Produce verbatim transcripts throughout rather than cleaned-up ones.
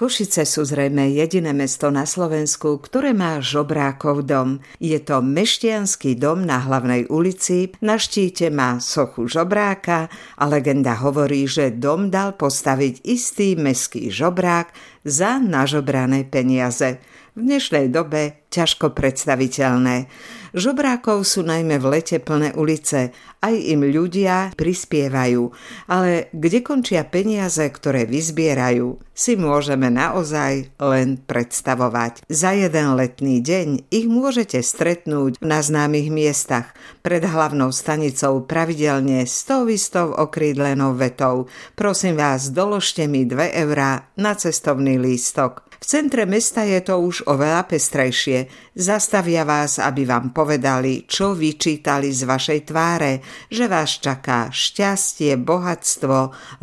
Košice sú zrejme jediné mesto na Slovensku, ktoré má žobrákov dom. Je to mešťanský dom na Hlavnej ulici, na štíte má sochu žobráka a legenda hovorí, že dom dal postaviť istý mestský žobrák za nažobrané peniaze. V dnešnej dobe ťažko predstaviteľné. Žobrákov sú najmä v lete plné ulice, aj im ľudia prispievajú, ale kde končia peniaze, ktoré vyzbierajú, si môžeme naozaj len predstavovať. Za jeden letný deň ich môžete stretnúť na známych miestach, pred hlavnou stanicou pravidelne s tou istou okrídlenou vetou: prosím vás, doložte mi dve eurá na cestovný lístok. V centre mesta je to už oveľa pestrejšie. Zastavia vás, aby vám povedali, čo vyčítali z vašej tváre, že vás čaká šťastie, bohatstvo,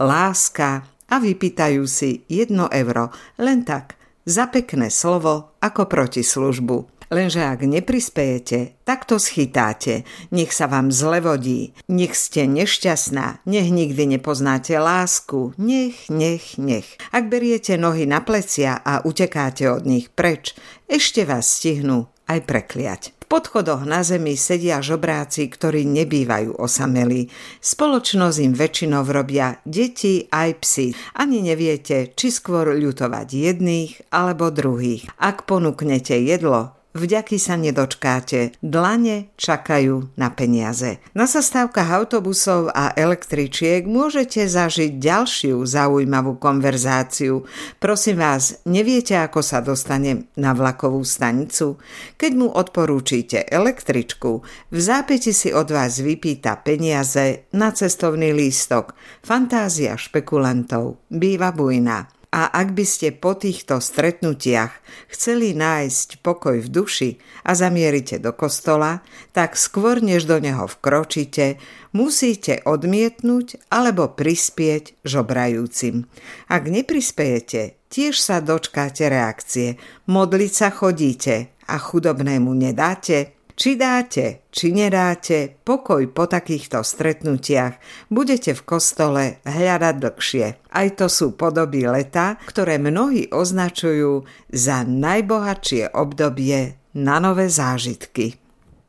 láska a vypýtajú si jedno euro, len tak, za pekné slovo ako protislužbu. Lenže ak neprispejete, tak to schytáte. Nech sa vám zle vodí. Nech ste nešťastná. Nech nikdy nepoznáte lásku. Nech, nech, nech. Ak beriete nohy na plecia a utekáte od nich preč, ešte vás stihnú aj prekliať. V podchodoch na zemi sedia žobráci, ktorí nebývajú osamelí. Spoločnosť im väčšinou robia deti aj psi. Ani neviete, či skôr ľutovať jedných alebo druhých. Ak ponúknete jedlo, vďaky sa nedočkáte, dlane čakajú na peniaze. Na zastávkach autobusov a električiek môžete zažiť ďalšiu zaujímavú konverzáciu. Prosím vás, neviete, ako sa dostanem na vlakovú stanicu? Keď mu odporúčite električku, v zápäti si od vás vypýta peniaze na cestovný lístok. Fantázia špekulantov býva bujná. A ak by ste po týchto stretnutiach chceli nájsť pokoj v duši a zamierite do kostola, tak skôr než do neho vkročíte, musíte odmietnúť alebo prispieť žobrajúcim. Ak neprispiejete, tiež sa dočkáte reakcie. Modliť sa chodíte a chudobnému nedáte? Či dáte, či nedáte, pokoj po takýchto stretnutiach budete v kostole hľadať dlhšie. Aj to sú podoby leta, ktoré mnohí označujú za najbohatšie obdobie na nové zážitky.